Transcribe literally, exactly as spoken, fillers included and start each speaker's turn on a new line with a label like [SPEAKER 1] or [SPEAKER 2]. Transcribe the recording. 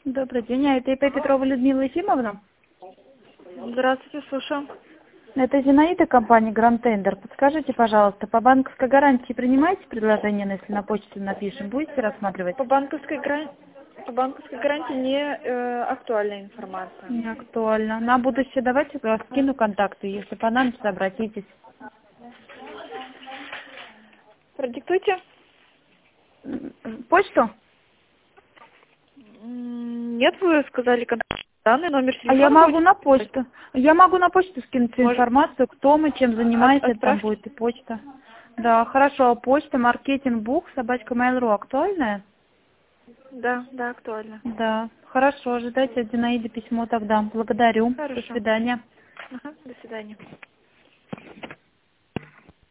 [SPEAKER 1] Добрый день, а это И П Петрова Людмила Ефимовна?
[SPEAKER 2] Здравствуйте, слушаю.
[SPEAKER 1] Это Зинаида, компания Grand Tender. Подскажите, пожалуйста, по банковской гарантии принимаете предложение, если на почту напишем, будете рассматривать?
[SPEAKER 2] По банковской гарантии, по банковской гарантии не э, актуальная информация.
[SPEAKER 1] Не актуально. На будущее давайте я вас скину контакты, если понадобится, обратитесь.
[SPEAKER 2] Продиктуйте.
[SPEAKER 1] М, Почту?
[SPEAKER 2] М, Нет, вы сказали контактные данные, номер
[SPEAKER 1] А я
[SPEAKER 2] телефона
[SPEAKER 1] могу
[SPEAKER 2] будете
[SPEAKER 1] на
[SPEAKER 2] писать?
[SPEAKER 1] почту. Я могу на почту скинуть всю
[SPEAKER 2] Может,
[SPEAKER 1] информацию, кто мы, чем
[SPEAKER 2] от-
[SPEAKER 1] занимаемся, там
[SPEAKER 2] отправьте?
[SPEAKER 1] будет и почта. Да, хорошо. А почта, маркетинг, бух, собачка Mail.ru актуальная?
[SPEAKER 2] Да, да, актуально.
[SPEAKER 1] Да, хорошо, ожидайте от Зинаиды письмо тогда. Благодарю. До
[SPEAKER 2] Хорошо.
[SPEAKER 1] свидания.
[SPEAKER 2] Ага, до свидания.